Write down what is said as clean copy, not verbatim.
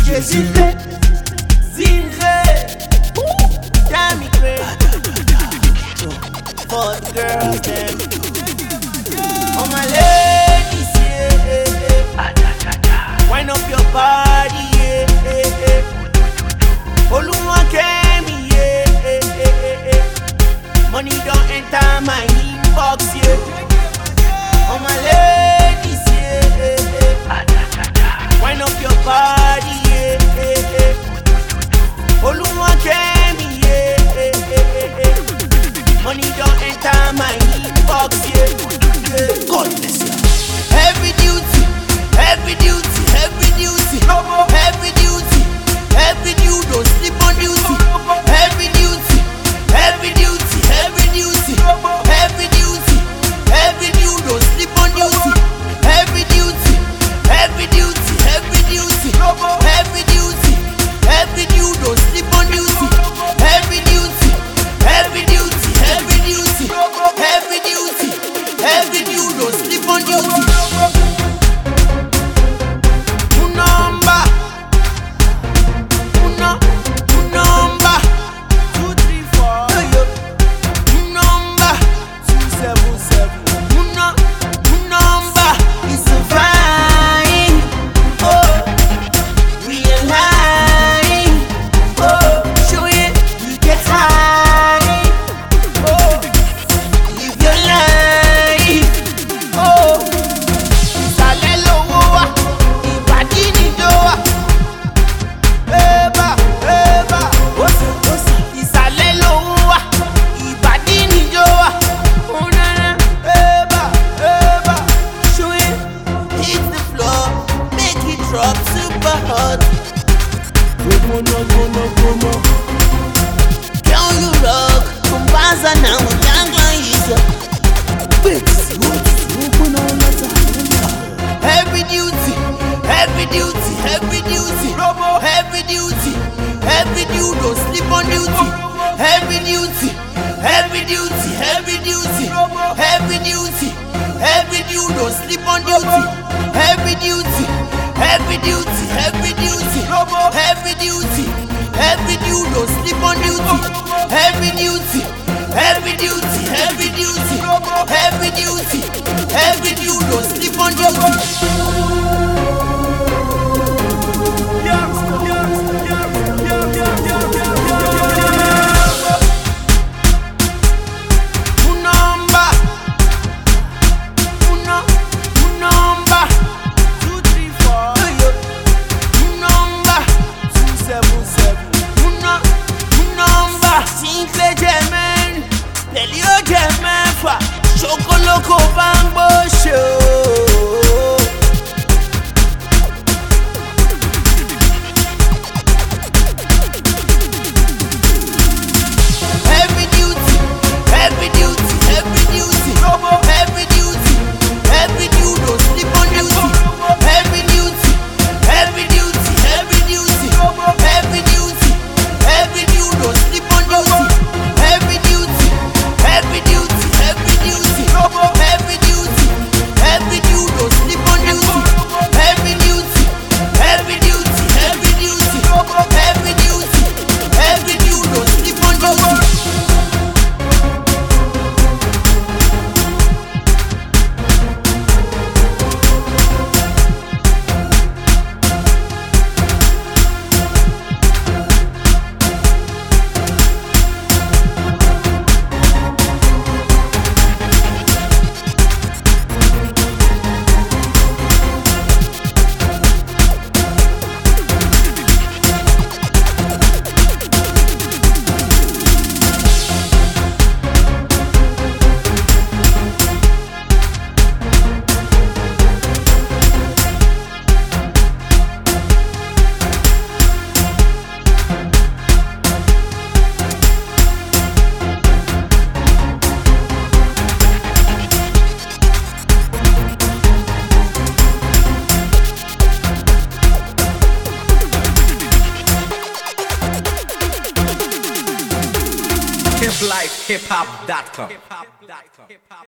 Zingle, drive me crazy. For the girls them, all my ladies, yeah. Wind up your body, yeah. Oluwa Kemi, yeah. Money don't enter my inbox, yeah. All my ladies, yeah. Wind up your body, yeah. Oluwa Kemi, yeah. Money don't enter my inbox, yeah. God bless you. Heavy duty, heavy duty, heavy duty, heavy duty, heavy duty, don't sleep on duty. Heavy duty, heavy duty, heavy duty, heavy duty, heavy duty, don't sleep on duty. Heavy duty, heavy duty, heavy duty, heavy duty, heavy duty, don't sleep on duty. Heavy duty, heavy duty, heavy duty, heavy duty, heavy duty, don't sleep on duty. Drop super hot. Can you rock? Kumbaza na mjanga isa. Heavy duty, heavy duty, heavy duty, heavy duty, heavy duty, don't sleep on duty. Heavy duty, heavy duty, heavy duty, heavy duty, heavy duty, don't sleep on duty. Heavy duty, heavy duty, heavy duty, heavy duty, heavy duty, don't sleep on duty. Heavy duty, heavy duty, heavy duty, heavy duty, heavy duty, don't sleep on duty. Chocolate Bambo Show. Heavy duty, heavy duty, heavy duty, heavy duty, heavy duty, don't sleep on duty. Heavy duty, heavy duty, heavy duty, heavy duty, heavy duty, don't sleep on duty. Heavy duty, heavy duty, heavy duty, heavy duty, heavy duty, don't sleep on duty. Heavy duty, heavy duty, heavy duty, heavy duty, heavy duty, don't sleep on duty. hiplifehiphop.com